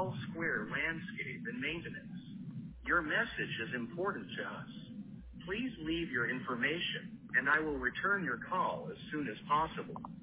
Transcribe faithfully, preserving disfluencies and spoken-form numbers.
Hall Square Landscape and Maintenance. Your message is important to us. Please leave your information, and I will return your call as soon as possible.